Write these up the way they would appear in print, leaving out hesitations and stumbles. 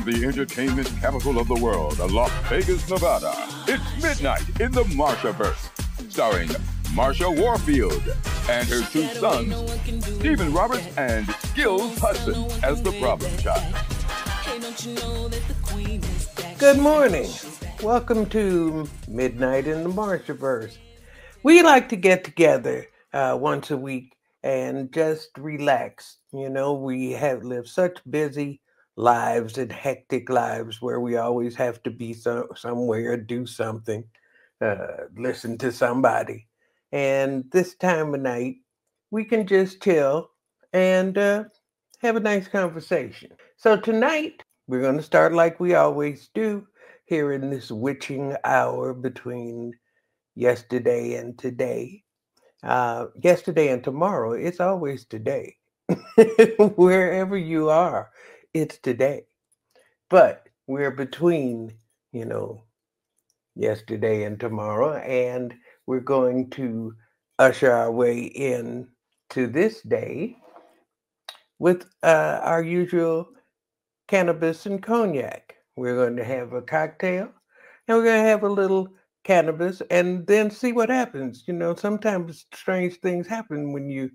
From the entertainment capital of the world, Las Vegas, Nevada, it's Midnight in the Marshaverse, starring Marsha Warfield and her two sons, Stephen Roberts and Skills Hudson, as the problem child. Good morning. Welcome to Midnight in the Marshaverse. We like to get together once a week and just relax. You know, we have lived such busy lives and hectic lives where we always have to be somewhere, do something, listen to somebody. And this time of night, we can just chill and have a nice conversation. So tonight, we're going to start like we always do here in this witching hour between yesterday and today. Yesterday and tomorrow, it's always today. Wherever you are, it's today. But we're between, yesterday and tomorrow, and we're going to usher our way in to this day with our usual cannabis and cognac. We're going to have a cocktail, and we're going to have a little cannabis, and then see what happens. Sometimes strange things happen when you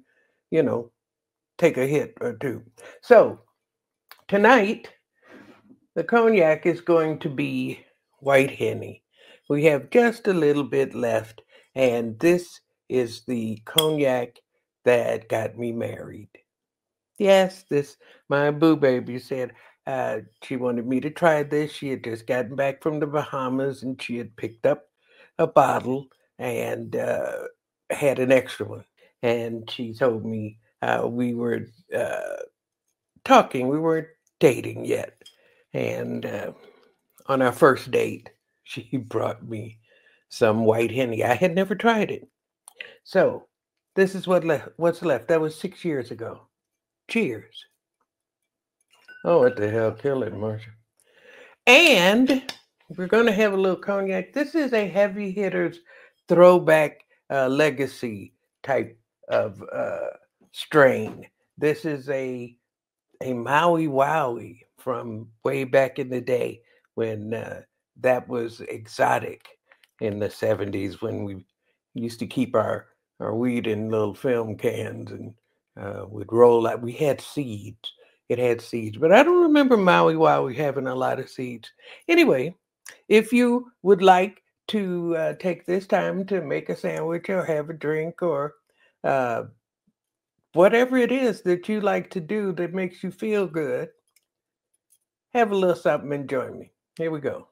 take a hit or two. So tonight, the cognac is going to be White Henny. We have just a little bit left, and this is the cognac that got me married. Yes, my boo baby said she wanted me to try this. She had just gotten back from the Bahamas, and she had picked up a bottle and had an extra one. And she told me we were talking. We weren't dating yet. And on our first date, she brought me some White Henny. I had never tried it. So this is what's left. That was 6 years ago. Cheers. Oh, what the hell? Kill it, Marsha. And we're going to have a little cognac. This is a heavy hitters throwback legacy type of strain. This is a Maui Wowie from way back in the day when that was exotic in the 70s, when we used to keep our weed in little film cans and would roll out. We had seeds. It had seeds, but I don't remember Maui Wowie having a lot of seeds. Anyway, if you would like to take this time to make a sandwich or have a drink or whatever it is that you like to do that makes you feel good, have a little something and join me. Here we go.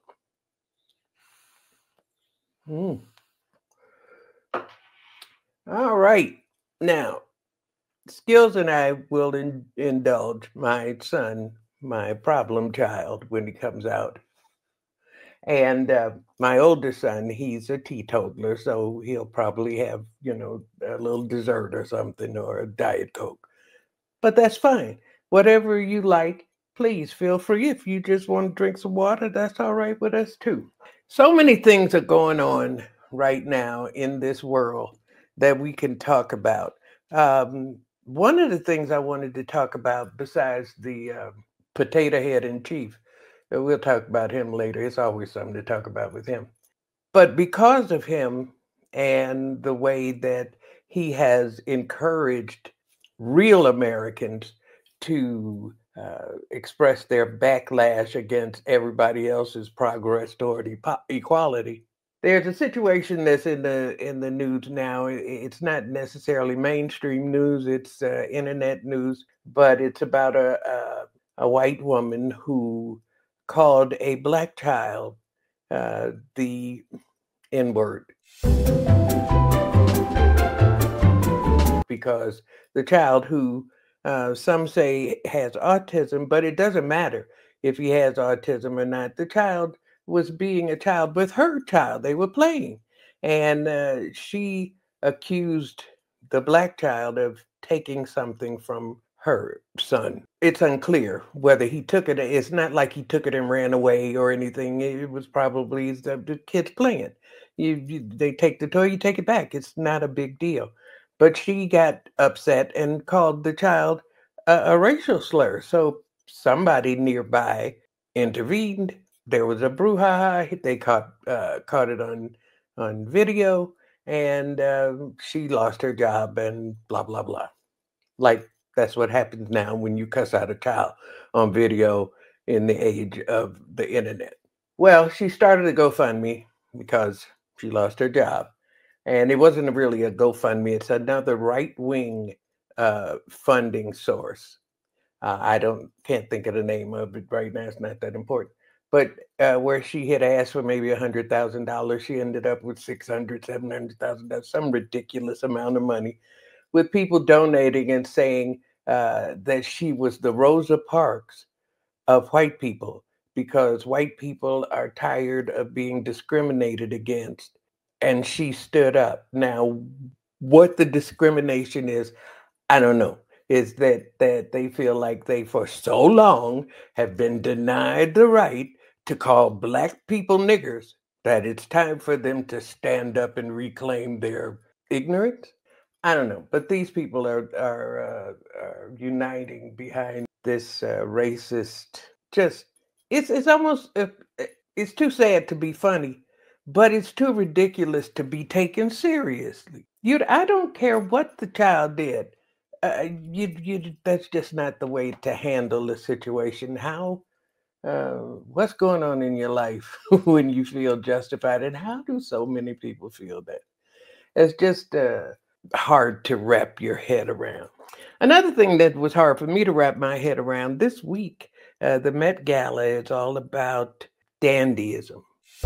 All right. Now, Skills and I will indulge my son, my problem child, when he comes out. And my older son, he's a teetotaler, so he'll probably have, a little dessert or something or a Diet Coke. But that's fine. Whatever you like, please feel free. If you just want to drink some water, that's all right with us too. So many things are going on right now in this world that we can talk about. One of the things I wanted to talk about, besides the potato head in chief, we'll talk about him later. It's always something to talk about with him. But because of him and the way that he has encouraged real Americans to express their backlash against everybody else's progress toward equality. There's a situation that's in the news now. It's not necessarily mainstream news. It's internet news, but it's about a white woman who called a black child the N-word. Because the child who some say has autism, but it doesn't matter if he has autism or not. The child was being a child with her child. They were playing. And she accused the black child of taking something from her son. It's unclear whether he took it. It's not like he took it and ran away or anything. It was probably the kids playing. They take the toy, you take it back. It's not a big deal. But she got upset and called the child a racial slur. So somebody nearby intervened. There was a brouhaha. They caught it on video, and she lost her job and blah blah blah. Like that's what happens now when you cuss out a child on video in the age of the internet. Well, she started a GoFundMe because she lost her job, and it wasn't really a GoFundMe. It's another right wing funding source. Can't think of the name of it right now. It's not that important. But where she had asked for maybe $100,000, she ended up with $700,000, some ridiculous amount of money, with people donating and saying that she was the Rosa Parks of white people because white people are tired of being discriminated against. And she stood up. Now, what the discrimination is, I don't know. Is that they feel like they for so long have been denied the right to call black people niggers that it's time for them to stand up and reclaim their ignorance. I don't know, but these people are uniting behind this racist. Just it's almost it's too sad to be funny, but it's too ridiculous to be taken seriously. I don't care what the child did. That's just not the way to handle the situation. What's going on in your life when you feel justified, and how do so many people feel that? It's just hard to wrap your head around. Another thing that was hard for me to wrap my head around this week, the Met Gala is all about dandyism.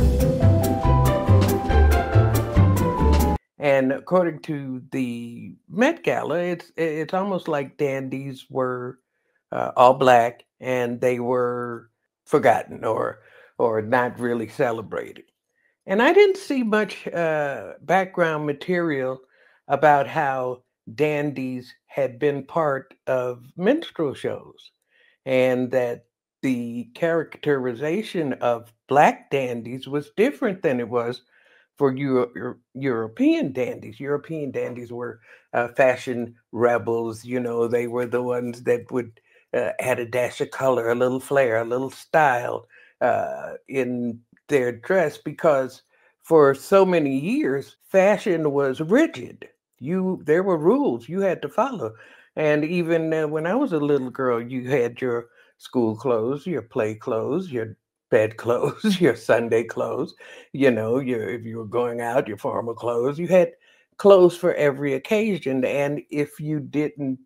And according to the Met Gala, it's almost like dandies were all black and they were forgotten or not really celebrated. And I didn't see much background material about how dandies had been part of minstrel shows and that the characterization of black dandies was different than it was for European dandies. European dandies were fashion rebels. They were the ones that would add a dash of color, a little flair, a little style in their dress, because for so many years, fashion was rigid. There were rules you had to follow. And even when I was a little girl, you had your school clothes, your play clothes, your bed clothes, your Sunday clothes, if you were going out, your formal clothes. You had clothes for every occasion. And if you didn't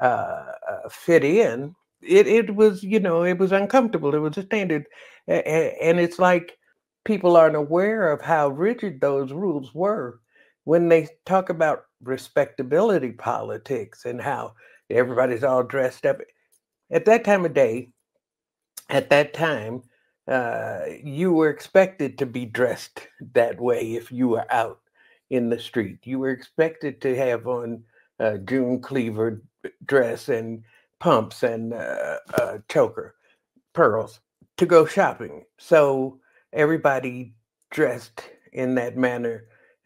fit in, it was, it was uncomfortable. It was a standard. And it's like people aren't aware of how rigid those rules were when they talk about respectability politics and how everybody's all dressed up. At that time of day, at that time, you were expected to be dressed that way if you were out in the street. You were expected to have on June Cleaver dress and pumps and choker pearls to go shopping. So everybody dressed in that manner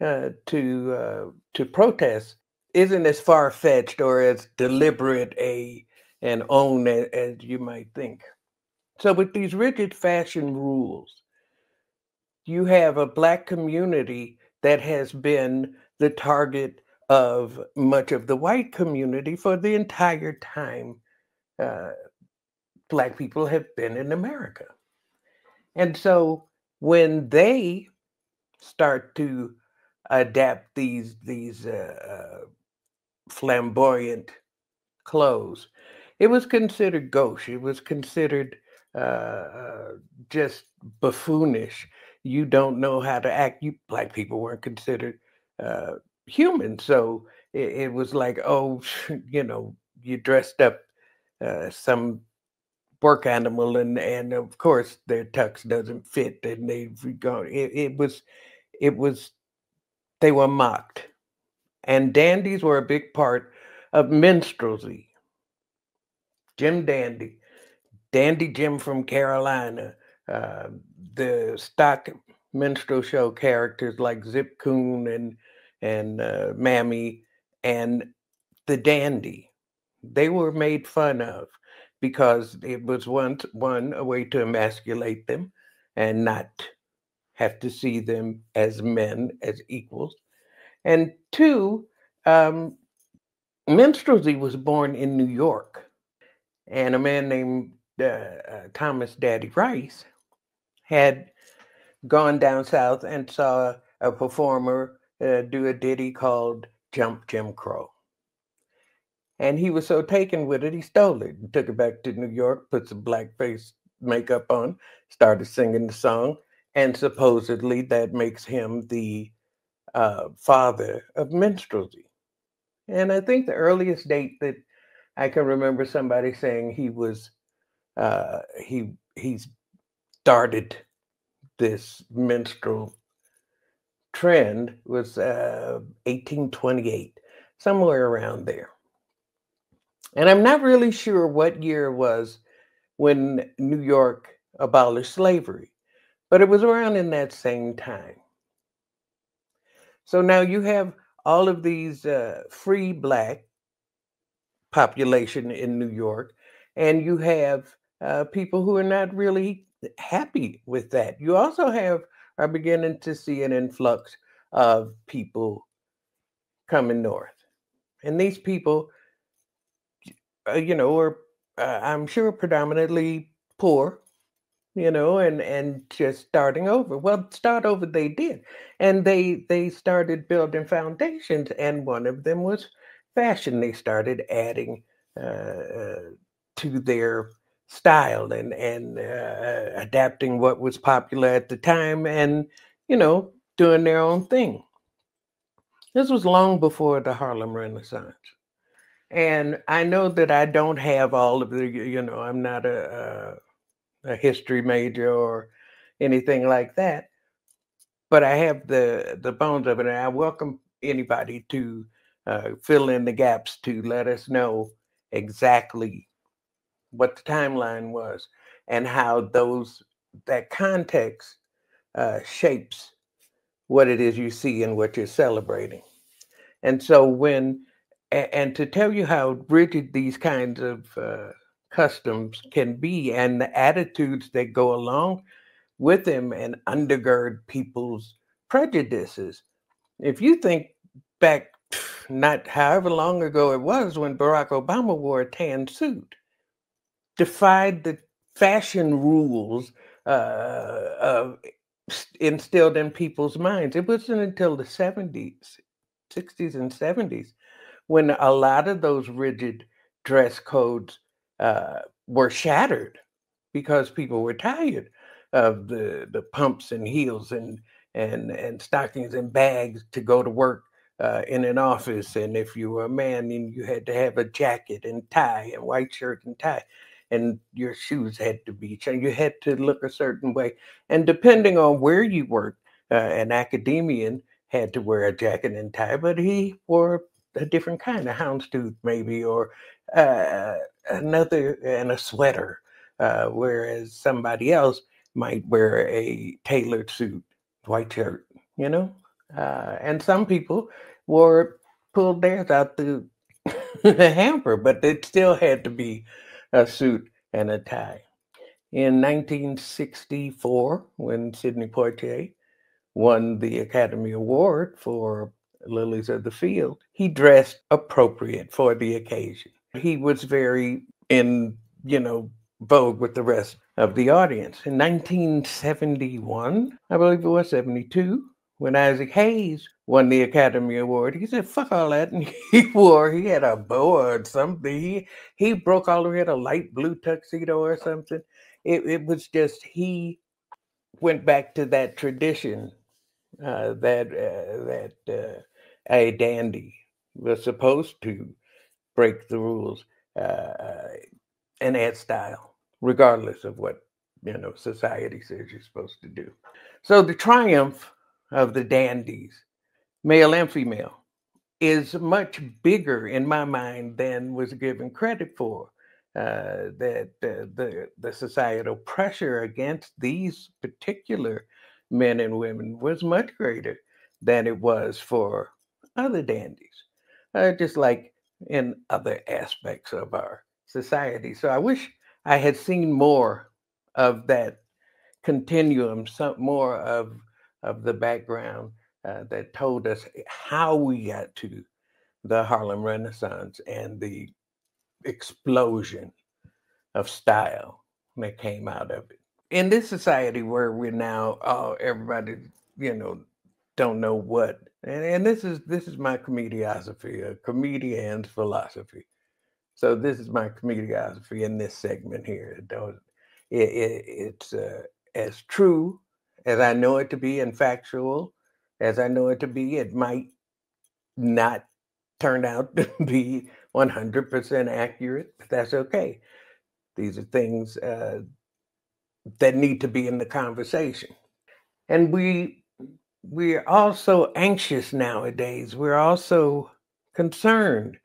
to protest isn't as far-fetched or as deliberate an own as you might think. So with these rigid fashion rules, you have a black community that has been the target of much of the white community for the entire time black people have been in America. And so when they start to adapt these flamboyant clothes, it was considered gauche. It was considered just buffoonish. You don't know how to act. Black people weren't considered human. So it was like, oh, you dressed up some work animal, and of course their tux doesn't fit, and they've gone. It was they were mocked, and dandies were a big part of minstrelsy. Jim Dandy. Dandy Jim from Carolina, the stock minstrel show characters like Zip Coon and Mammy and the Dandy, they were made fun of because it was one a way to emasculate them and not have to see them as men, as equals. And two, um, minstrelsy was born in New York, and a man named Thomas Daddy Rice had gone down south and saw a performer do a ditty called Jump Jim Crow. And he was so taken with it, he stole it and took it back to New York, put some blackface makeup on, started singing the song, and supposedly that makes him the father of minstrelsy. And I think the earliest date that I can remember somebody saying he started this minstrel trend was 1828, somewhere around there. And I'm not really sure what year it was when New York abolished slavery, but it was around in that same time. So now you have all of these free Black population in New York, and you have people who are not really happy with that. You also are beginning to see an influx of people coming north, and these people, were I'm sure predominantly poor, and just starting over. Well, start over they did, and they started building foundations, and one of them was fashion. They started adding to their style and adapting what was popular at the time, and doing their own thing. This was long before the Harlem Renaissance. And I know that I don't have all of I'm not a history major or anything like that, but I have the bones of it, and I welcome anybody to fill in the gaps to let us know exactly what the timeline was and how that context shapes what it is you see and what you're celebrating. And so and to tell you how rigid these kinds of customs can be and the attitudes that go along with them and undergird people's prejudices. If you think back, not however long ago it was when Barack Obama wore a tan suit, defied the fashion rules instilled in people's minds. It wasn't until the 70s, 60s, and 70s when a lot of those rigid dress codes were shattered because people were tired of the pumps and heels and stockings and bags to go to work in an office. And if you were a man, then you had to have a jacket and tie and white shirt and tie. And your shoes had to be changed. You had to look a certain way. And depending on where you worked, an academician had to wear a jacket and tie, but he wore a different kind of houndstooth maybe, or another, and a sweater, whereas somebody else might wear a tailored suit, white shirt, and some people pulled theirs out the hamper, but it still had to be a suit and a tie. In 1964, when Sidney Poitier won the Academy Award for Lilies of the Field, he dressed appropriate for the occasion. He was very in, vogue with the rest of the audience. In 1971, I believe it was 72, when Isaac Hayes won the Academy Award, he said, fuck all that. And he had a boa or something. He broke all the way, had a light blue tuxedo or something. It was just, he went back to that tradition that a dandy was supposed to break the rules and add style, regardless of what society says you're supposed to do. So the triumph of the dandies, male and female, is much bigger in my mind than was given credit for. That the societal pressure against these particular men and women was much greater than it was for other dandies, just like in other aspects of our society. So I wish I had seen more of that continuum, some more of the background that told us how we got to the Harlem Renaissance and the explosion of style that came out of it. In this society where we're now, everybody, you know, don't know what, and this is my comediosophy, a comedian's philosophy. So this is my comediosophy in this segment here. It's as true as I know it to be and factual as I know it to be. It might not turn out to be 100% accurate, but that's okay. These are things that need to be in the conversation. And we're also anxious nowadays. We're also concerned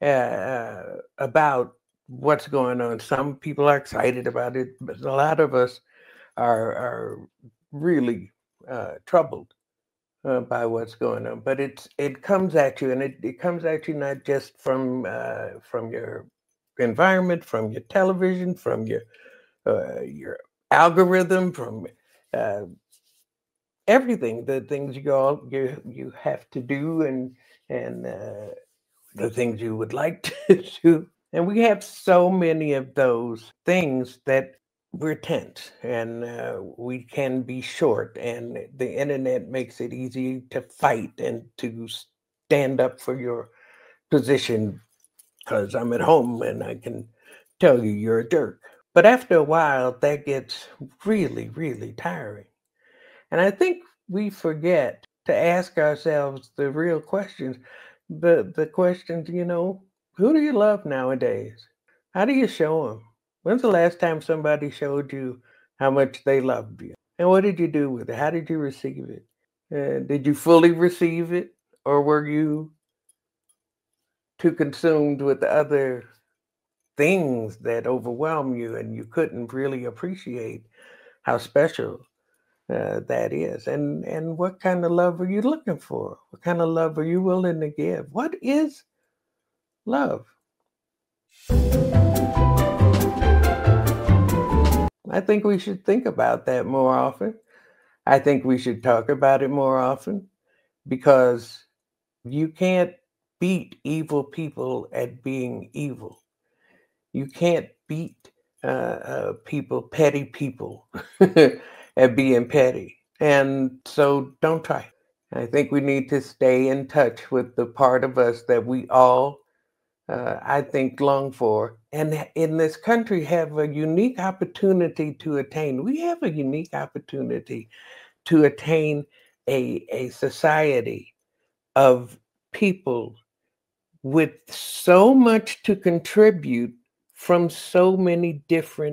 about what's going on. Some people are excited about it, but a lot of us are really troubled by what's going on. But it comes at you, and it comes at you not just from your environment, from your television, from your algorithm, from uh, everything, the things you have to do, and the things you would like to do. And we have so many of those things that we're tense, and we can be short, and the internet makes it easy to fight and to stand up for your position because I'm at home and I can tell you you're a jerk. But after a while, that gets really, really tiring. And I think we forget to ask ourselves the real questions. The questions, who do you love nowadays? How do you show them? When's the last time somebody showed you how much they loved you? And what did you do with it? How did you receive it? Did you fully receive it? Or were you too consumed with other things that overwhelm you and you couldn't really appreciate how special that is? And what kind of love are you looking for? What kind of love are you willing to give? What is love? I think we should think about that more often. I think we should talk about it more often because you can't beat evil people at being evil. You can't beat petty people at being petty. And so don't try. I think we need to stay in touch with the part of us that we all, I think, long for. And in this country, have a unique opportunity to attain. We have a unique opportunity to attain a society of people with so much to contribute from so many different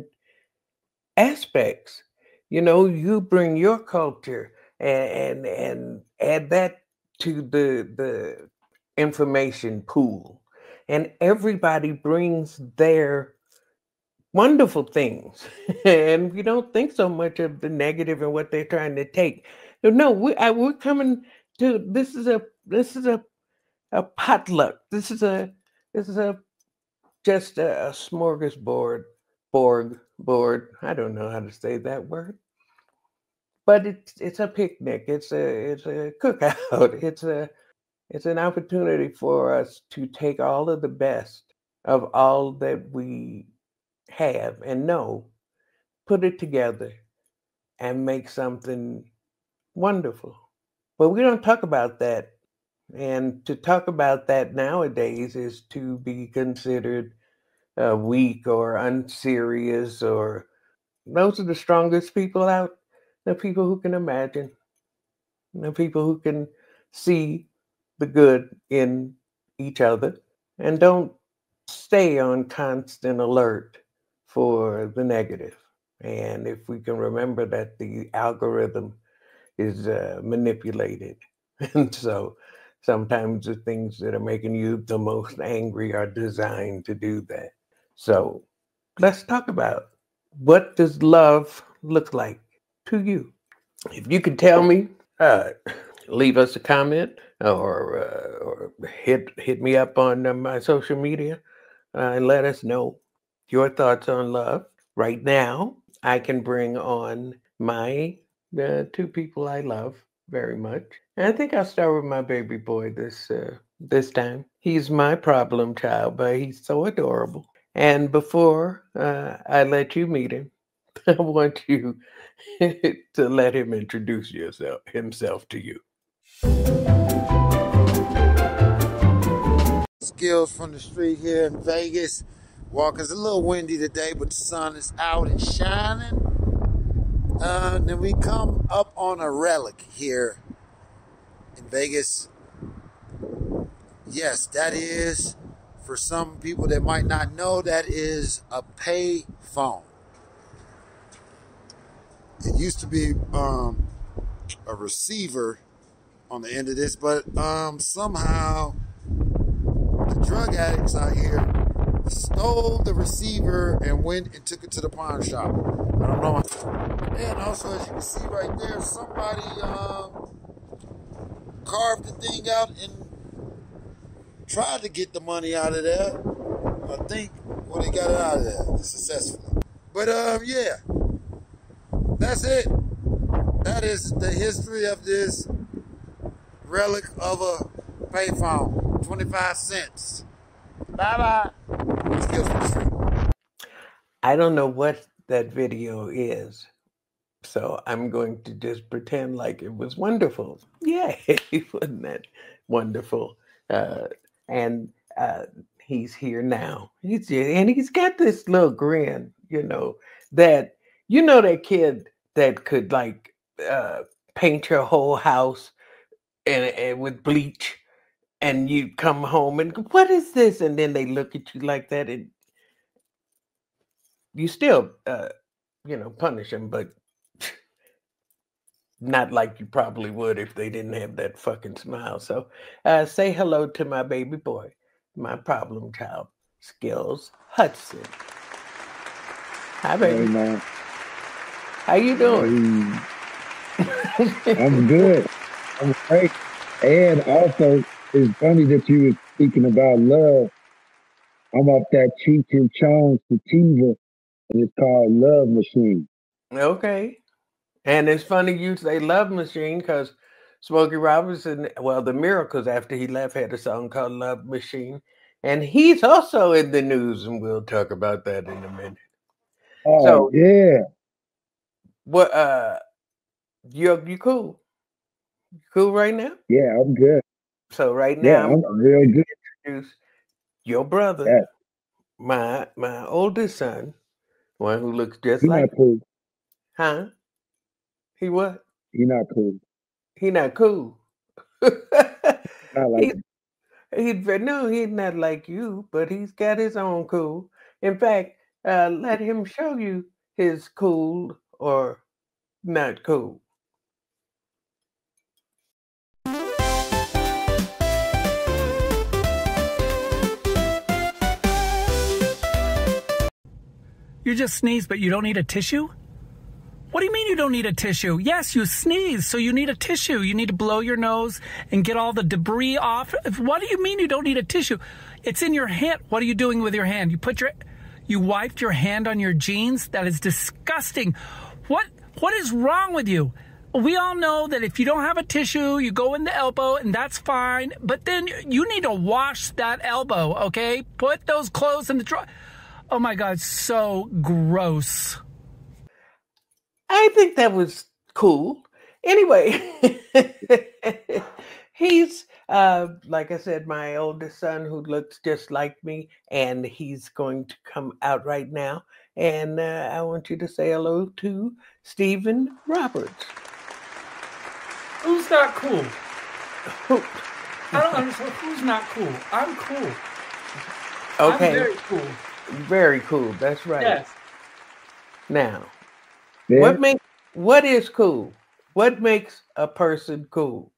aspects. You bring your culture and add that to the information pool, and everybody brings their wonderful things, and we don't think so much of the negative and what they're trying to take. No, we're coming to this is a potluck. This is a just a smorgasbord, board. I don't know how to say that word, but it's a picnic. It's a cookout. It's an opportunity for us to take all of the best of all that we have and know, put it together, and make something wonderful. But we don't talk about that. And to talk about that nowadays is to be considered weak or unserious, or those are the strongest people out. The people who can imagine, the people who can see the good in each other and don't stay on constant alert for the negative. And if we can remember that the algorithm is manipulated, and so sometimes the things that are making you the most angry are designed to do that. So let's talk about, what does love look like to you? If you could tell me, uh, leave us a comment, or hit me up on my social media, and let us know your thoughts on love. Right now, I can bring on my two people I love very much. And I think I'll start with my baby boy this time. He's my problem child, but he's so adorable. And before I let you meet him, I want you to let him introduce himself to you. Skills from the street here in Vegas. Walking's a little windy today, but the sun is out and shining. Then we come up on a relic here in Vegas. Yes, that is, for some people that might not know, that is a pay phone. It used to be a receiver on the end of this, but somehow the drug addicts out here stole the receiver and went and took it to the pawn shop. I don't know. And also, as you can see right there, somebody carved the thing out and tried to get the money out of there. I think, well, they got it out of there successfully. But yeah, that's it. That is the history of this relic of a payphone. 25 cents. Bye-bye. Skills from the street. I don't know what that video is, so I'm going to just pretend like it was wonderful. Yeah, wasn't that wonderful? And he's here now. He's got this little grin, that kid that could like paint your whole house and with bleach, and you come home and what is this? And then they look at you like that, and you still punish them, but not like you probably would if they didn't have that fucking smile. So say hello to my baby boy, my problem child, Skills Hudson. Hi, baby. Hey, man. How you doing? I'm good. I'm great. And also, it's funny that you were speaking about love. I'm off that Cheech and Chong sativa, and it's called Love Machine. Okay. And it's funny you say Love Machine because Smokey Robinson, well, the Miracles after he left had a song called Love Machine. And he's also in the news, and we'll talk about that in a minute. Oh, so, yeah. What you cool? You cool right now? Yeah, I'm good. So right now, I'm real good. Introduce your brother, my oldest son, one who looks just He like not cool. Huh? He what? He not cool. He not cool. Not like he's not like you, but he's got his own cool. In fact, let him show you his cool or not cool. You just sneeze, but you don't need a tissue? What do you mean you don't need a tissue? Yes, you sneeze, so you need a tissue. You need to blow your nose and get all the debris off. What do you mean you don't need a tissue? It's in your hand. What are you doing with your hand? You wiped your hand on your jeans? That is disgusting. What is wrong with you? We all know that if you don't have a tissue, you go in the elbow, and that's fine. But then you need to wash that elbow, okay? Put those clothes in the drawer. Oh, my God, so gross. I think that was cool. Anyway, he's, like I said, my oldest son who looks just like me, and he's going to come out right now. And I want you to say hello to Stephen Roberts. Who's not cool? I don't understand. Who's not cool? I'm cool. Okay. I'm very cool. Very cool. That's right. Yes. Now, Yeah. what is cool? What makes a person cool?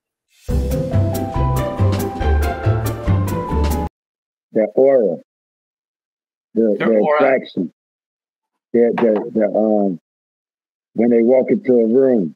The aura, the attraction, the when they walk into a room.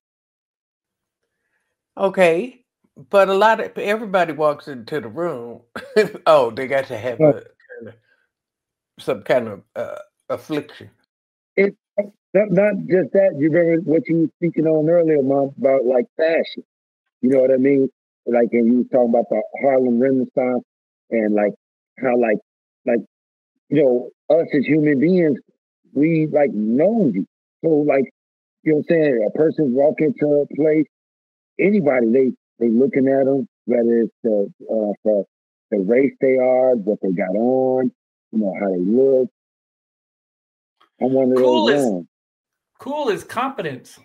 Okay, but everybody walks into the room. Oh, they got to have some kind of affliction. It's not just that. You remember what you were speaking on earlier, Mom, about like fashion. You know what I mean? Like, and you was talking about the Harlem Renaissance and like how like you know us as human beings, we like know you. So like you know what I'm saying? A person walk into a place, anybody they looking at them, whether it's for the race they are, what they got on, you know how they look. I'm one of Cool those is ones. cool is competence.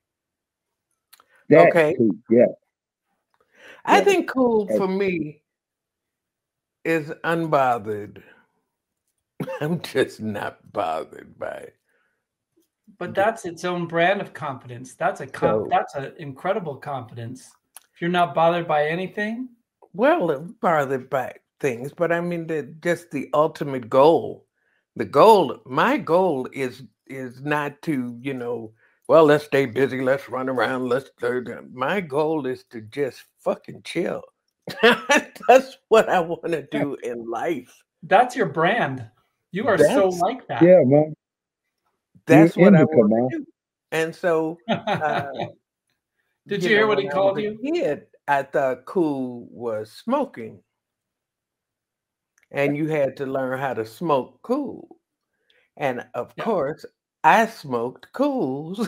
That Okay. too, yeah. I Yeah. think cool for me is unbothered. I'm just not bothered by it. But that's its own brand of competence. That's an incredible competence. If you're not bothered by anything. Well, bothered by things, but I mean just the ultimate goal. The goal, my goal is not to, you know, well, let's stay busy, let's run around, my goal is to just fucking chill. That's what I want to do in life. That's your brand. You are so like that. Yeah, man. That's You're what I indica, want man. to do. And so did you hear what he when I called was a you? kid, I thought cool was smoking. And you had to learn how to smoke cool. And of course, I smoked cools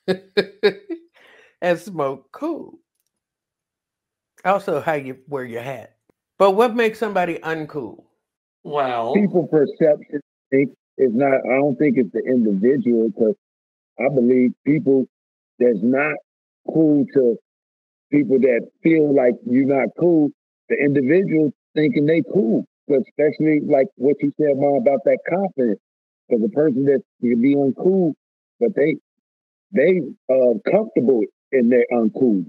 and smoked cool. Also, how you wear your hat. But what makes somebody uncool? Well, People perception is not. I don't think it's the individual, because I believe people that's not cool to people that feel like you're not cool. The individual thinking they cool, but especially like what you said, Mom, about that confidence. Because the person that you be uncool, but they comfortable in their uncool.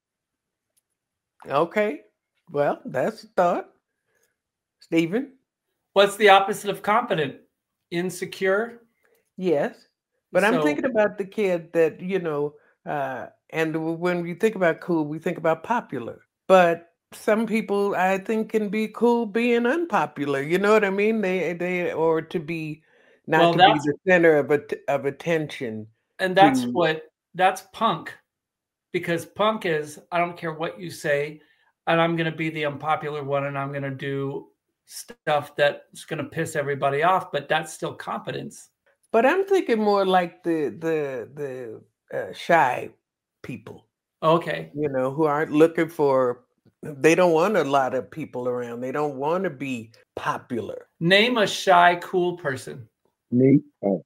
Okay. Well, that's a thought. Stephen? what's the opposite of competent? Insecure? Yes. But I'm So- thinking about the kid that, you know, and when we think about cool, we think about popular. But some people, I think, can be cool being unpopular. You know what I mean? They or to be not to be the center of attention. And that's punk. Because punk is, I don't care what you say, and I'm going to be the unpopular one, and I'm going to do stuff that's going to piss everybody off, but that's still competence. But I'm thinking more like the shy people. Okay. You know, who aren't looking for, they don't want a lot of people around. They don't want to be popular. Name a shy, cool person. Me? Oh.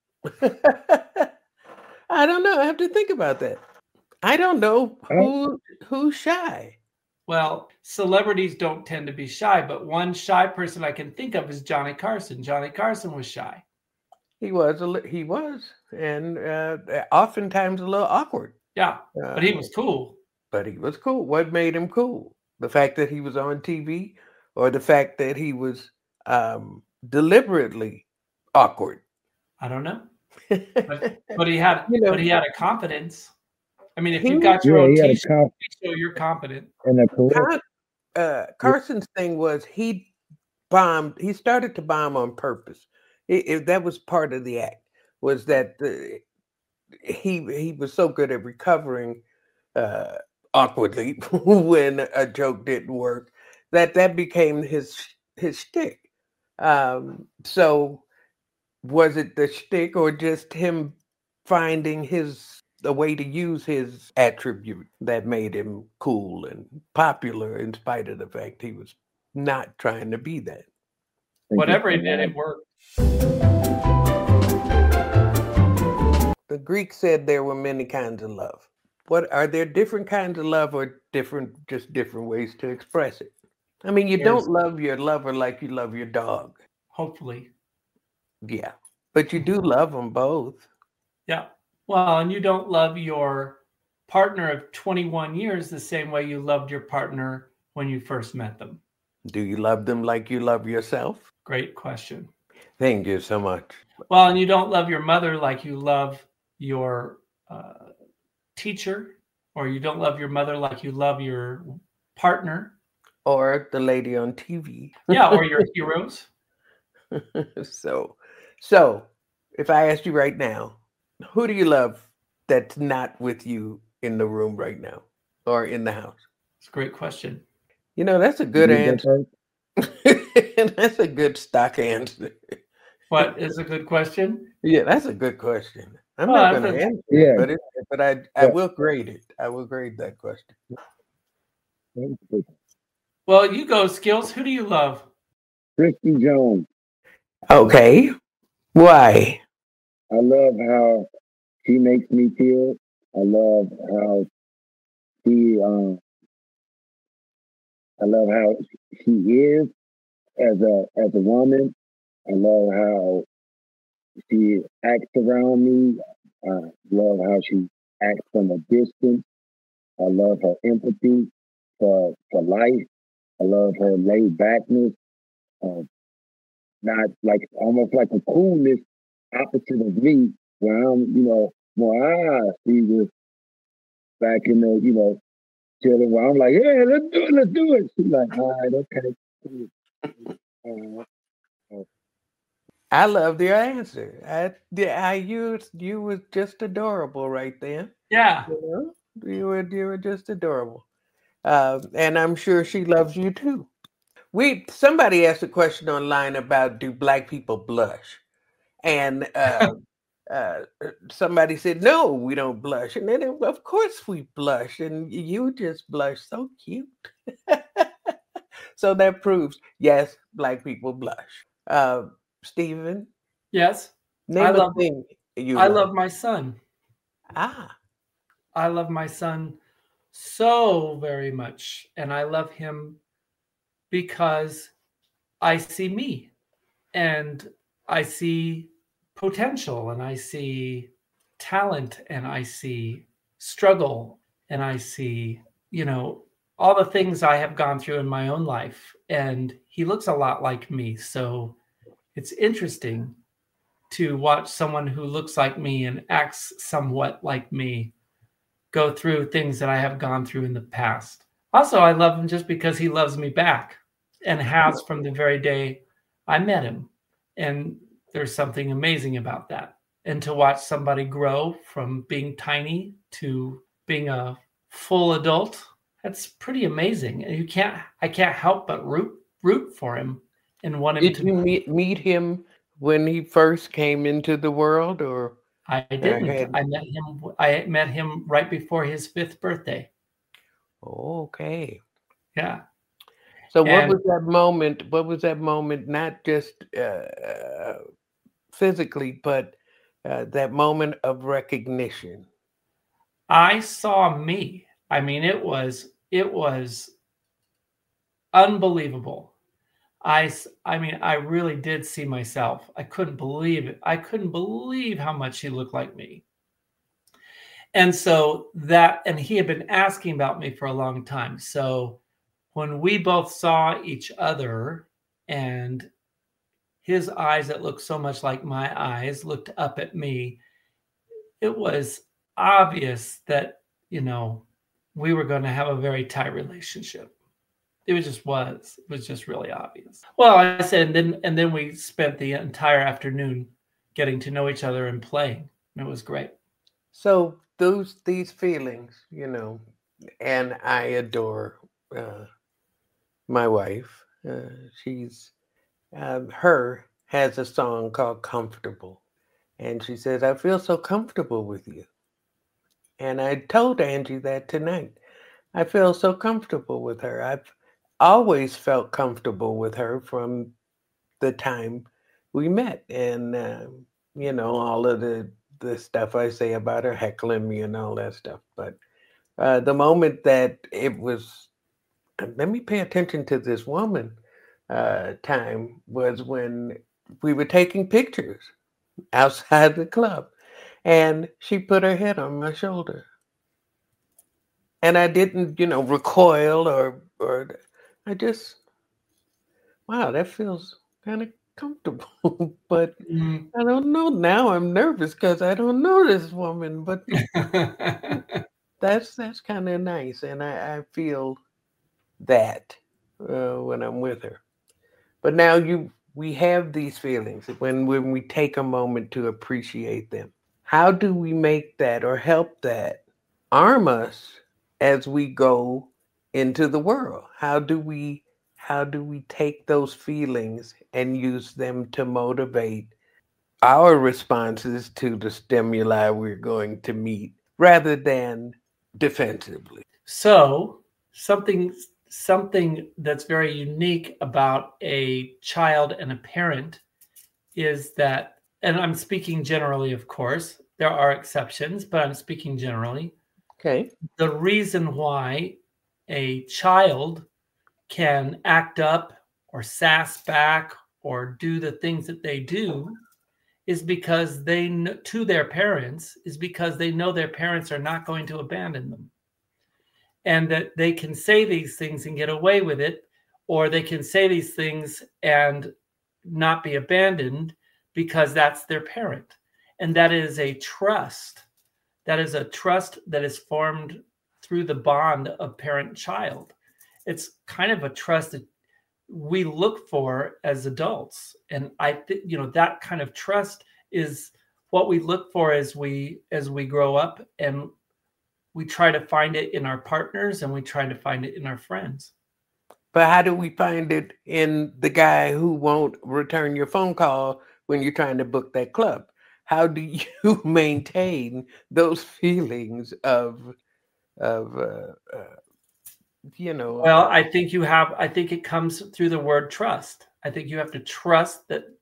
I don't know. I have to think about that. I don't know who's shy. Well, celebrities don't tend to be shy, but one shy person I can think of is Johnny Carson. Johnny Carson was shy. He was, and oftentimes a little awkward. Yeah, but he was cool. But he was cool. What made him cool? The fact that he was on TV, or the fact that he was deliberately awkward? I don't know. but he had, but he had a confidence. I mean, if you've got Yeah, your own he had a T-shirt, so you're confident. And a career. Carson's thing was he bombed. He started to bomb on purpose. That was part of the act. Was that he was so good at recovering awkwardly when a joke didn't work that became his shtick. So was it the shtick or just him finding the way to use his attribute that made him cool and popular in spite of the fact he was not trying to be that? Whatever he did, it worked. The Greeks said there were many kinds of love. What are there different kinds of love, or different ways to express it? I mean, you don't love your lover like you love your dog. Hopefully. Yeah. But you do love them both. Yeah. Well, and you don't love your partner of 21 years the same way you loved your partner when you first met them. Do you love them like you love yourself? Great question. Thank you so much. Well, and you don't love your mother like you love your teacher, or you don't love your mother like you love your partner. Or the lady on TV. Yeah, or your heroes. So if I asked you right now, who do you love that's not with you in the room right now or in the house? It's a great question. That's a good answer. That's a good stock answer. What is a good question? Yeah, that's a good question. I'm not going to answer it, but I will grade it. I will grade that question. Well, you go, Skills. Who do you love? Christy Jones. Okay. Why? I love how she makes me feel. I love how she is as a woman. I love how she acts around me. I love how she acts from a distance. I love her empathy for life. I love her laid backness. Not like almost like a coolness opposite of me, where I'm, more she was back in the, chilling where I'm like, yeah, let's do it. She's like, all right, okay. I love your answer. You was just adorable right there. Yeah. You were just adorable. And I'm sure she loves you too. Somebody asked a question online about do black people blush? And somebody said, no, we don't blush. And then, of course we blush. And you just blush so cute. So that proves, yes, black people blush. Stephen? Yes. Name a thing you love. I love my son. Ah. I love my son so very much. And I love him because I see me and I see potential and I see talent and I see struggle and I see, all the things I have gone through in my own life. And he looks a lot like me. So it's interesting to watch someone who looks like me and acts somewhat like me go through things that I have gone through in the past. Also, I love him just because he loves me back and has from the very day I met him. And there's something amazing about that. And to watch somebody grow from being tiny to being a full adult, that's pretty amazing. And I can't help but root for him and want him to. Did you meet him when he first came into the world, or? I didn't. I met him right before his 5th birthday. Okay. Yeah. So what was that moment? What was that moment? Not just physically, but that moment of recognition. I saw me. I mean, it was unbelievable. I mean, I really did see myself. I couldn't believe it. I couldn't believe how much he looked like me. And so and he had been asking about me for a long time. So when we both saw each other and his eyes that looked so much like my eyes looked up at me, it was obvious that, we were going to have a very tight relationship. It was just really obvious. Well, I said, and then we spent the entire afternoon getting to know each other and playing. And it was great. So these feelings, and I adore my wife. She's her has a song called "Comfortable," and she says, "I feel so comfortable with you." And I told Angie that tonight. I feel so comfortable with her. I've always felt comfortable with her from the time we met, and all of the stuff I say about her heckling me and all that stuff. But the moment that it was, let me pay attention to this woman, time was when we were taking pictures outside the club, and she put her head on my shoulder. And I didn't, recoil or I just, wow, that feels kind of comfortable. But I don't know. Now I'm nervous because I don't know this woman. But that's kind of nice, and I feel that when I'm with her. But now we have these feelings, when we take a moment to appreciate them, how do we make that or help that arm us as we go into the world? How do we take those feelings and use them to motivate our responses to the stimuli we're going to meet rather than defensively? So something that's very unique about a child and a parent is that, and I'm speaking generally, of course, there are exceptions, but I'm speaking generally. Okay. The reason why a child can act up or sass back or do the things that they do is because to their parents is because they know their parents are not going to abandon them, and that they can say these things and get away with it, or they can say these things and not be abandoned because that's their parent. And that is a trust. That is a trust that is formed through the bond of parent-child. It's kind of a trust that we look for as adults. And I think, that kind of trust is what we look for as we grow up, and we try to find it in our partners, and we try to find it in our friends. But how do we find it in the guy who won't return your phone call when you're trying to book that club? How do you maintain those feelings of Well, I think it comes through the word trust. I think you have to trust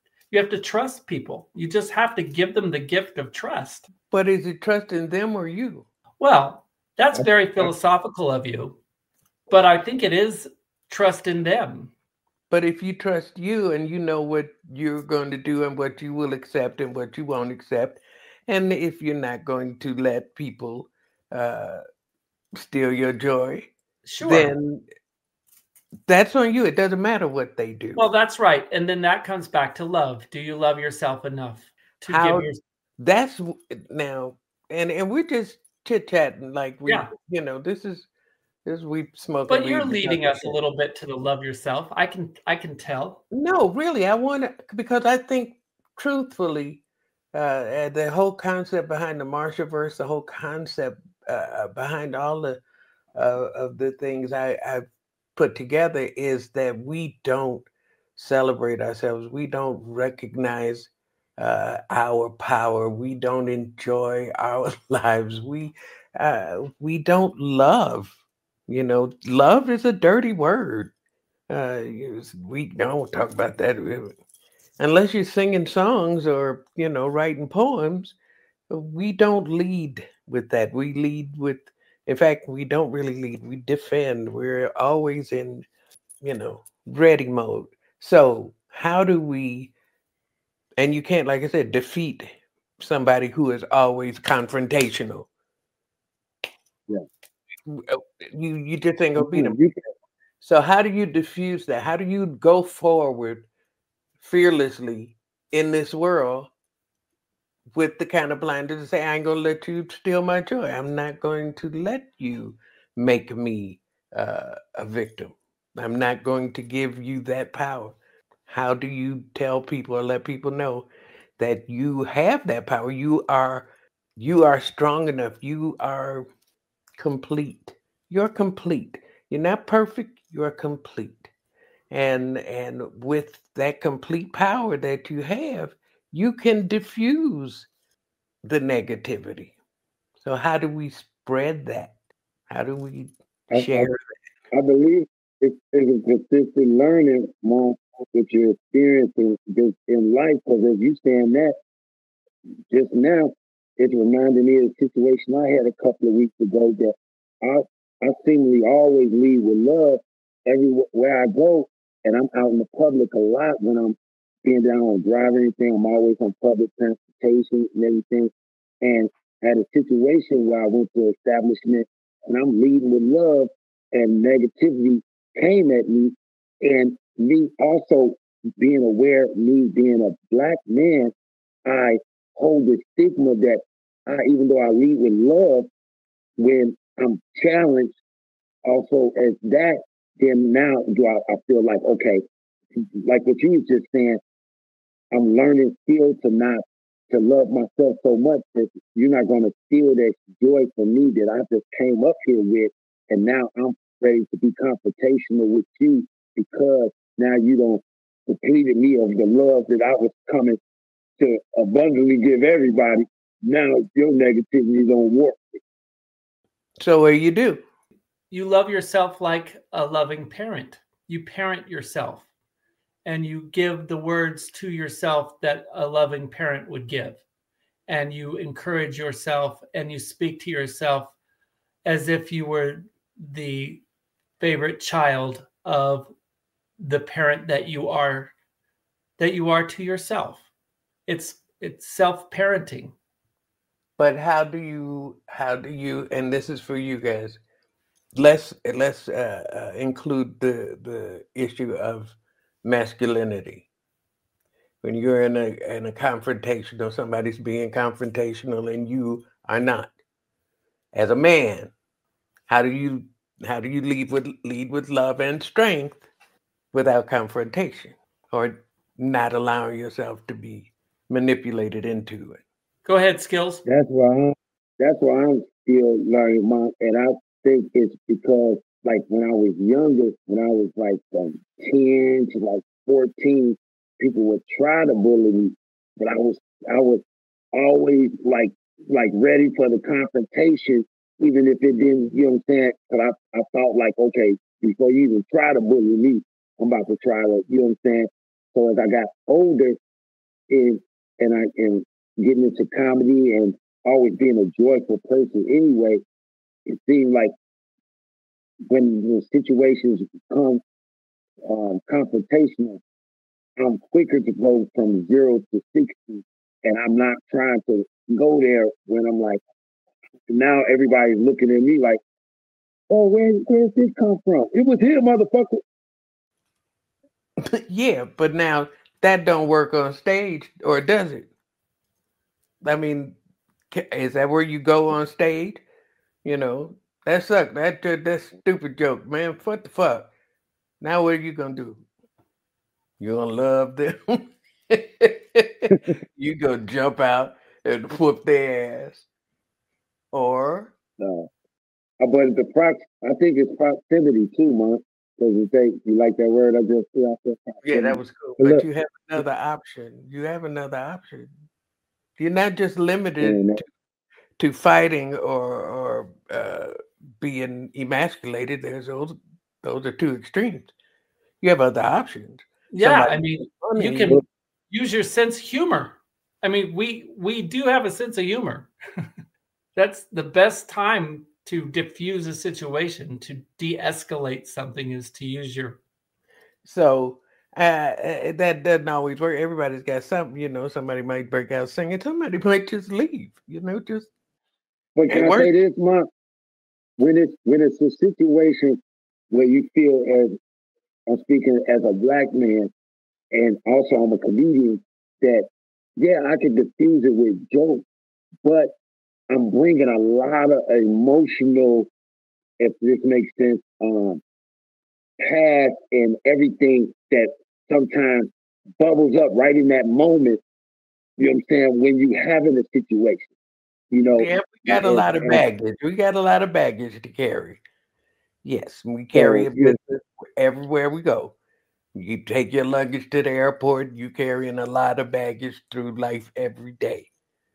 people. You just have to give them the gift of trust. But is it trust in them or you? Well, that's very philosophical of you, but I think it is trust in them. But if you trust you and you know what you're going to do and what you will accept and what you won't accept, and if you're not going to let people steal your joy, sure, then that's on you. It doesn't matter what they do. Well, that's right. And then that comes back to love. Do you love yourself enough to give yourself? That's now, and we're just chit-chatting like this is we smoke. But you're leading us a little bit to the love yourself. I can tell. No, really, I want to, because I think truthfully, the whole concept behind the Marshaverse, the whole concept behind all of the things I put together is that we don't celebrate ourselves. We don't recognize our power. We don't enjoy our lives. We don't love. Love is a dirty word. We don't talk about that unless you're singing songs or writing poems. We don't lead with that. We lead with, in fact, we don't really lead. We defend. We're always in ready mode. So how do we? And you can't, like I said, defeat somebody who is always confrontational. Yeah. You just ain't gonna beat them. So how do you diffuse that? How do you go forward fearlessly in this world with the kind of blinders to say, I ain't gonna let you steal my joy. I'm not going to let you make me a victim. I'm not going to give you that power. How do you tell people or let people know that you have that power? You are strong enough. You are complete. You're complete. You're not perfect. You're complete. And with that complete power that you have, you can diffuse the negativity. So how do we spread that? How do we share that? I believe it's a consistent learning more with your experiences in life, because as you saying that just now, it reminded me of a situation I had a couple of weeks ago that I seemingly always lead with love everywhere I go, and I'm out in the public a lot when I'm being down on driving anything. I'm always on public transportation and everything. And I had a situation where I went to an establishment and I'm leading with love, and negativity came at me. And me also being aware, me being a Black man, I hold the stigma that even though I lead with love, when I'm challenged also as that, then now do I feel like, okay, like what you was just saying, I'm learning still to love myself so much that you're not going to steal that joy from me that I just came up here with. And now I'm ready to be confrontational with you because now you don't depleted me of the love that I was coming to abundantly give everybody. Now your negativity don't work. So what do you do? You love yourself like a loving parent. You parent yourself and you give the words to yourself that a loving parent would give. And you encourage yourself and you speak to yourself as if you were the favorite child of the parent that you are to yourself. It's self-parenting. But how do you, and this is for you guys, let's include the issue of masculinity. When you're in a confrontation or somebody's being confrontational and you are not, as a man, how do you lead with love and strength without confrontation or not allowing yourself to be manipulated into it? Go ahead, Skills. That's why I'm still learning, and I think it's because like when I was younger, when I was like 10 to like 14, people would try to bully me, but I was always like ready for the confrontation, even if it didn't, you know what I'm saying? Because I thought like, okay, before you even try to bully me, I'm about to try to, you know what I'm saying? So as I got older and getting into comedy and always being a joyful person anyway, it seemed like when the situations become confrontational, I'm quicker to go from 0 to 60, and I'm not trying to go there when I'm like, now everybody's looking at me like, oh, where's this come from? It was here, motherfucker. Yeah, but now that don't work on stage, or does it? I mean, is that where you go on stage? You know, that sucked. That stupid joke, man. What the fuck? Now what are you gonna do? You gonna love them? You gonna jump out and whoop their ass? Or no. But I think it's proximity too, man. Because you like that word I just threw out there. Yeah, that was cool. But you have another option. You're not just limited to fighting or being emasculated. There's those are two extremes. You have other options. Yeah, I mean, you can use your sense of humor. I mean, we do have a sense of humor. That's the best time to diffuse a situation, to de-escalate something, is to use your. So that doesn't always work. Everybody's got something, you know. Somebody might break out singing. Somebody might just leave, you know. Just. But can I say this, Mark? When it's a situation where you feel, as I'm speaking as a Black man, and also I'm a comedian, that yeah, I can diffuse it with jokes, but I'm bringing a lot of emotional, if this makes sense, past and everything that sometimes bubbles up right in that moment. You know what I'm saying? When you having a situation, you know. Yeah, we got a lot of baggage. We got a lot of baggage to carry. Yes, we carry it everywhere we go. You take your luggage to the airport, you carrying a lot of baggage through life every day.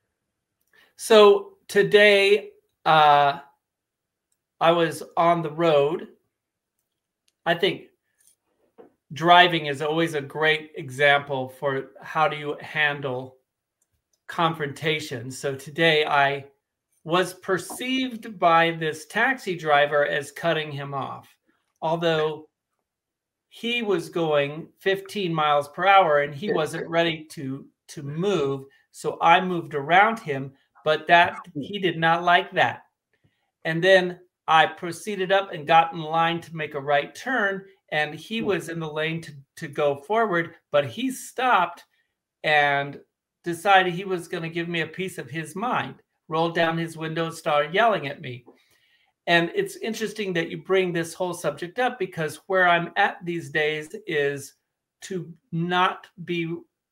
So today, I was on the road. I think driving is always a great example for how do you handle confrontation. So today I was perceived by this taxi driver as cutting him off, although he was going 15 miles per hour and he wasn't ready to move. So I moved around him, but that he did not like that. And then I proceeded up and got in line to make a right turn, and he was in the lane to go forward, but he stopped and decided he was going to give me a piece of his mind, rolled down his window and started yelling at me. And it's interesting that you bring this whole subject up, because where I'm at these days is to not be,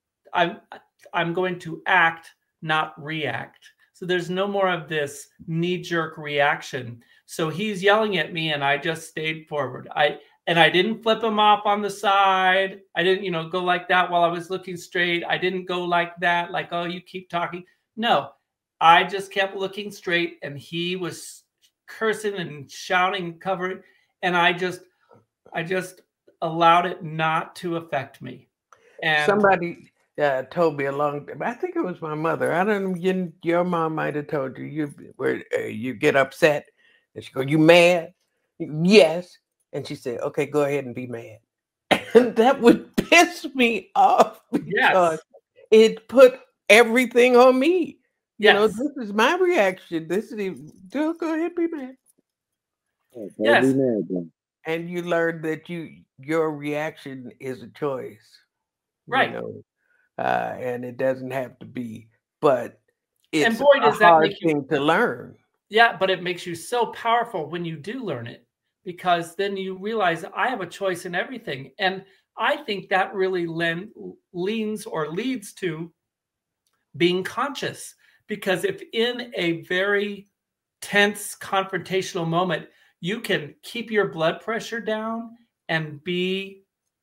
I'm going to act, not react. So there's no more of this knee-jerk reaction. So he's yelling at me and I just stayed forward. I didn't flip him off on the side. I didn't, go like that while I was looking straight. I didn't go like that, like, oh, you keep talking. No, I just kept looking straight and he was cursing and shouting, covering. And I just allowed it not to affect me. And somebody told me a long time, I think it was my mother. I don't know, your mom might have told you, you get upset. And she go, you mad? Yes. And she said, okay, go ahead and be mad. And that would piss me off because it put everything on me. This is my reaction. Go ahead, be mad. Yes. Be mad, then. And you learn that your reaction is a choice. Right. And it doesn't have to be, but it's and boy, does a that hard make you, thing to learn. Yeah, but it makes you so powerful when you do learn it, because then you realize I have a choice in everything. And I think that really leads to being conscious, because if in a very tense confrontational moment, you can keep your blood pressure down and be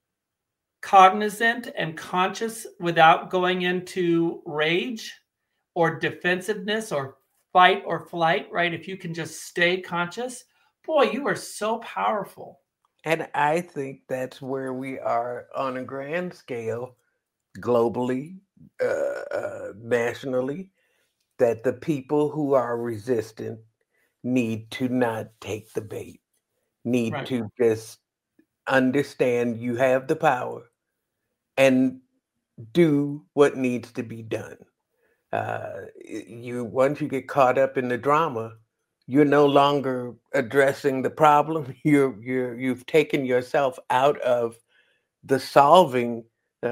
cognizant and conscious without going into rage or defensiveness or fight or flight, right? If you can just stay conscious, boy, you are so powerful. And I think that's where we are on a grand scale, globally, nationally, that the people who are resistant need to not take the bait, need to just understand you have the power and do what needs to be done. Once you get caught up in the drama, you're no longer addressing the problem. You've taken yourself out of the solving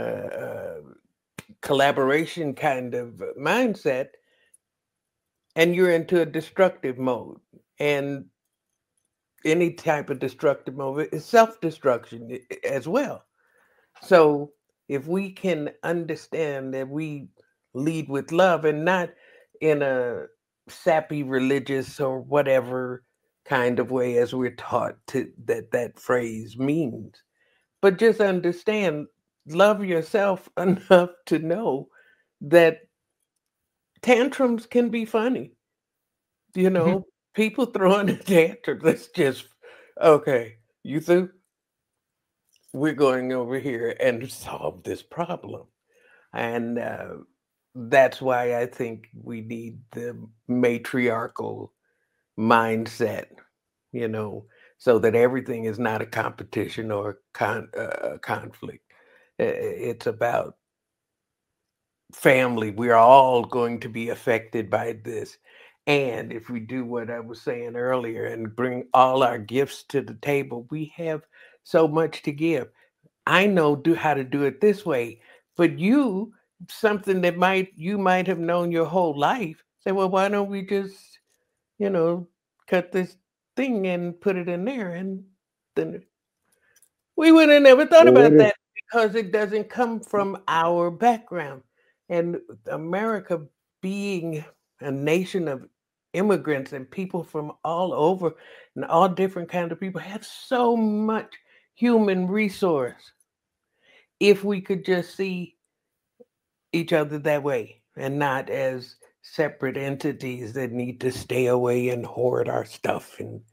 collaboration kind of mindset, and you're into a destructive mode. And any type of destructive mode is self-destruction as well. So if we can understand that we lead with love and not in a sappy religious or whatever kind of way as we're taught that phrase means, but just understand, love yourself enough to know that tantrums can be funny. People throwing a tantrum, that's just, okay, you through? We're going over here and solve this problem. And that's why I think we need the matriarchal mindset, so that everything is not a competition or conflict. It's about family. We're all going to be affected by this. And if we do what I was saying earlier and bring all our gifts to the table, we have so much to give. I know how to do it this way, but something that you might have known your whole life, say, well, why don't we just, cut this thing and put it in there? And then we would have never thought about that, because it doesn't come from our background. And America being a nation of immigrants and people from all over and all different kinds of people have so much human resource. If we could just see each other that way and not as separate entities that need to stay away and hoard our stuff and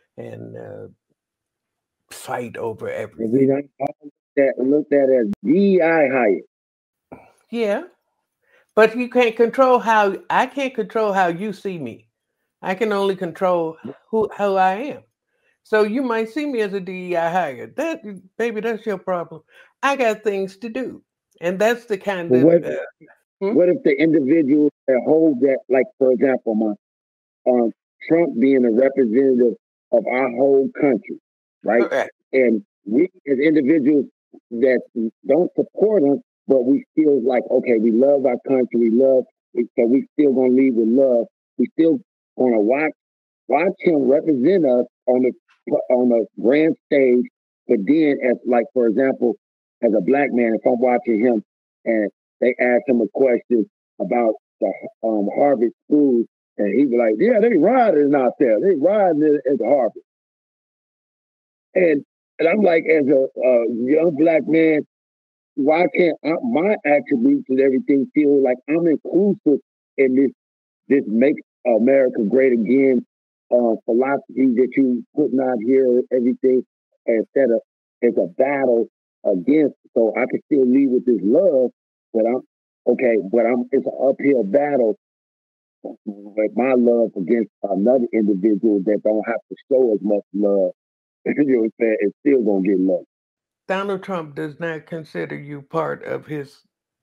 fight over everything. We don't looked at as DEI hire. Yeah, but you can't control I can't control how you see me. I can only control who I am. So you might see me as a DEI hire. Baby, that's your problem. I got things to do, and that's the kind of. What if the individuals that hold that, like for example, Trump being a representative of our whole country, right? Okay. And we as individuals that don't support him, but we still like, okay, we love our country, so we still gonna lead with love. We still gonna watch him represent us on the grand stage. But then, as like for example, as a black man, if I'm watching him and they ask him a question about the Harvard schools, and he be like, yeah, they riding out there. They riding at the Harvard. And I'm like, as a young black man, why can't my attributes and everything feel like I'm inclusive in this make America great again philosophy that you putting out here, everything, instead of it's a battle against, so I can still lead with this love, but it's an uphill battle with my love against another individual that don't have to show as much love. You know what I'm saying? It's still gonna get love. Donald Trump does not consider you part of his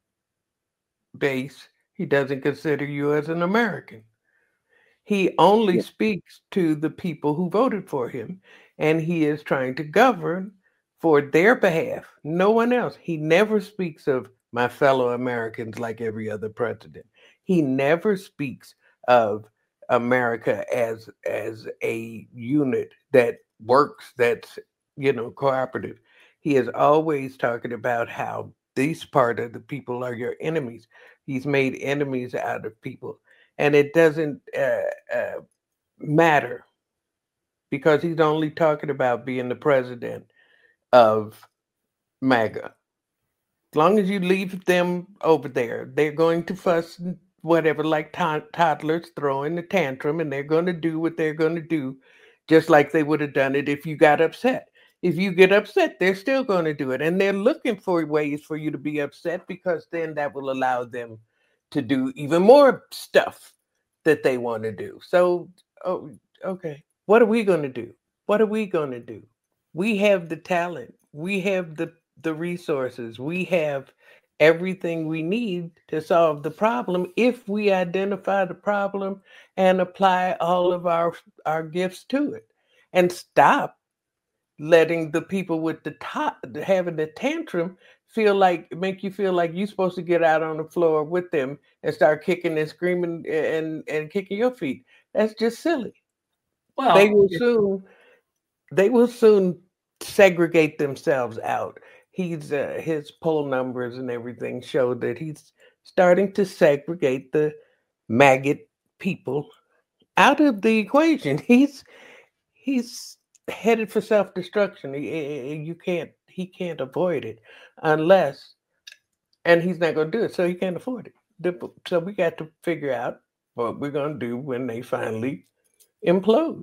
base. He doesn't consider you as an American. He only speaks to the people who voted for him, and he is trying to govern for their behalf. No one else. He never speaks of my fellow Americans like every other president. He never speaks of America as a unit that works, that's cooperative. He is always talking about how these part of the people are your enemies. He's made enemies out of people, and it doesn't matter because he's only talking about being the president of MAGA. As long as you leave them over there, they're going to fuss whatever, like toddlers throwing a tantrum, and they're going to do what they're going to do, just like they would have done it if you got upset. If you get upset, they're still going to do it. And they're looking for ways for you to be upset, because then that will allow them to do even more stuff that they want to do. So, okay. What are we going to do? What are we going to do? We have the talent. We have the resources. We have everything we need to solve the problem if we identify the problem and apply all of our gifts to it, and stop letting the people with the top having the tantrum make you feel like you're supposed to get out on the floor with them and start kicking and screaming and kicking your feet. That's just silly. Well, they will soon segregate themselves out. His poll numbers and everything show that he's starting to segregate the maggot people out of the equation. He's headed for self-destruction. He can't avoid it unless, and he's not going to do it, so he can't afford it. So we got to figure out what we're going to do when they finally implode.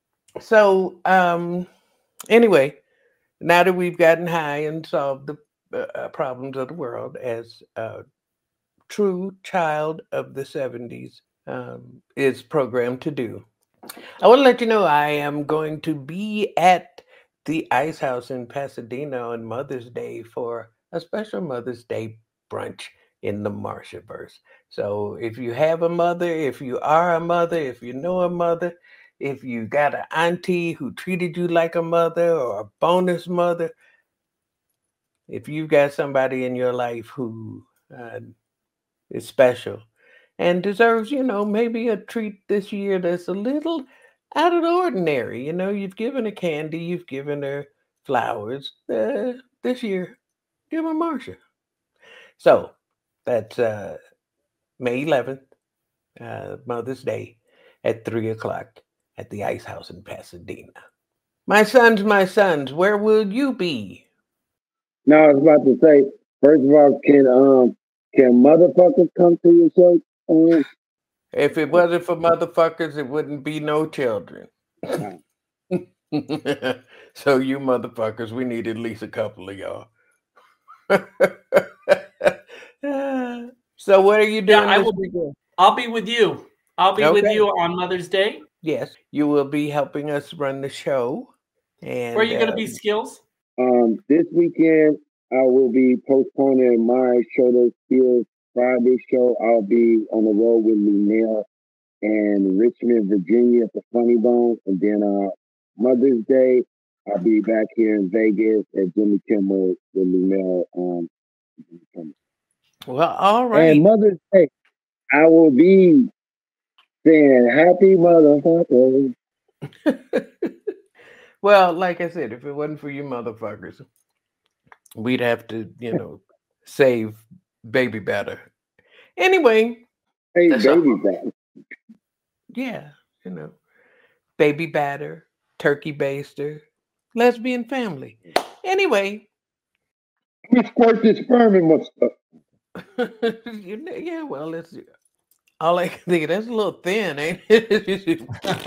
So anyway, now that we've gotten high and solved the problems of the world as a true child of the 70s is programmed to do, I want to let you know I am going to be at the Ice House in Pasadena on Mother's Day for a special Mother's Day brunch in the Marshaverse. So if you have a mother, if you are a mother, if you know a mother, if you got an auntie who treated you like a mother or a bonus mother, if you've got somebody in your life who is special and deserves, maybe a treat this year that's a little out of the ordinary. You've given her candy, you've given her flowers. This year, give her Marsha. So that's May 11th, Mother's Day at 3:00 at the Ice House in Pasadena. My sons, where will you be? No, I was about to say, first of all, can motherfuckers come to your show? If it wasn't for motherfuckers, it wouldn't be no children. So you motherfuckers, we need at least a couple of y'all. So what are you doing this weekend? I'll be with you. I'll be with you on Mother's Day. Yes, you will be helping us run the show. And where are you going to be, Skills? This weekend, I will be postponing my Show Those Skills Friday show. I'll be on the road with Lunel in Richmond, Virginia at the Funny Bone. And then Mother's Day, I'll be back here in Vegas at Jimmy Kimmel with Lunel. Well, all right. And Mother's Day, I will be saying happy motherfuckers. Well, like I said, if it wasn't for you motherfuckers, we'd have to, save baby batter. Anyway. Hey, baby batter. Yeah, baby batter, turkey baster, lesbian family. Anyway. You squirt this sperm in my stuff. Yeah, well, it's all I can think of. That's a little thin, ain't it?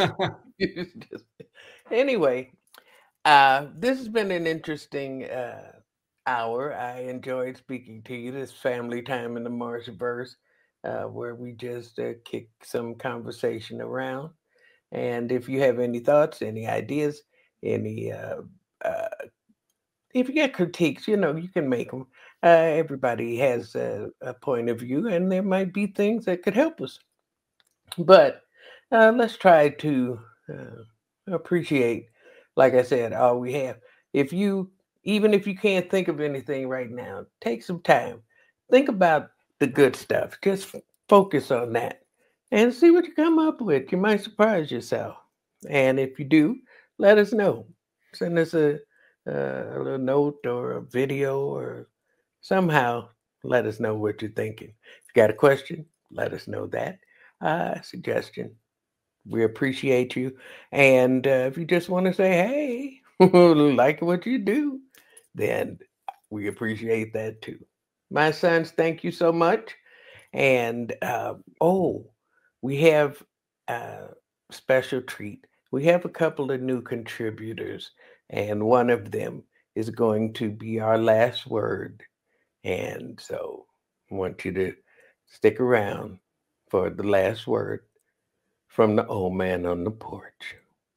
Anyway, this has been an interesting hour. I enjoyed speaking to you. This family time in the Marshaverse, where we just kick some conversation around. And if you have any thoughts, any ideas, any if you get critiques, you can make them. Everybody has a point of view, and there might be things that could help us. But let's try to appreciate, like I said, all we have. Even if you can't think of anything right now, take some time. Think about the good stuff. Just focus on that and see what you come up with. You might surprise yourself. And if you do, let us know. Send us a little note or a video, or somehow let us know what you're thinking. If you got a question, let us know that. Suggestion. We appreciate you. And if you just want to say, hey, like what you do, then we appreciate that too. My sons, thank you so much. And we have a special treat. We have a couple of new contributors, and one of them is going to be our last word. And so I want you to stick around for the last word from the old man on the porch.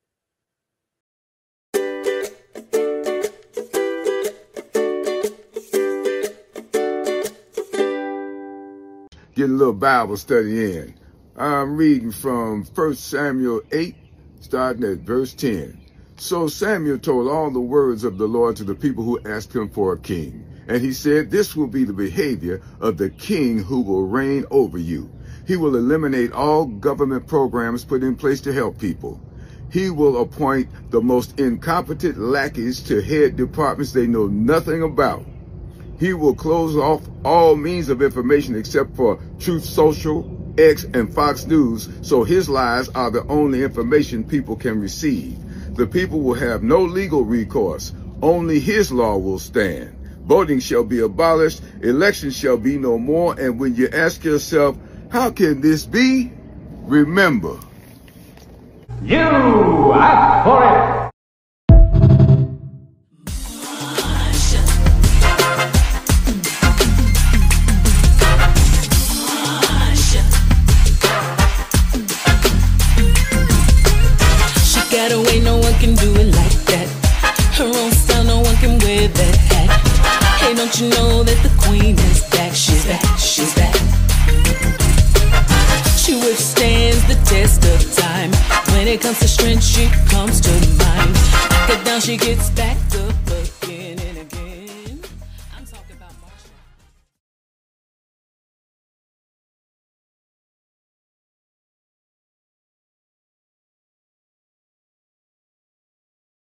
Get a little Bible study in. I'm reading from 1 Samuel 8, starting at verse 10. So Samuel told all the words of the Lord to the people who asked him for a king. And he said, this will be the behavior of the king who will reign over you. He will eliminate all government programs put in place to help people. He will appoint the most incompetent lackeys to head departments they know nothing about. He will close off all means of information except for Truth Social, X, and Fox News, so his lies are the only information people can receive. The people will have no legal recourse. Only his law will stand. Voting shall be abolished. Elections shall be no more. And when you ask yourself, how can this be? Remember, you asked for it. Got away, no one can do it like that. Her own style, no one can wear that hat. Hey, don't you know that the queen is back? She's back, she's back. She withstands the test of time. When it comes to strength, she comes to mind. Knock her down, she gets back up.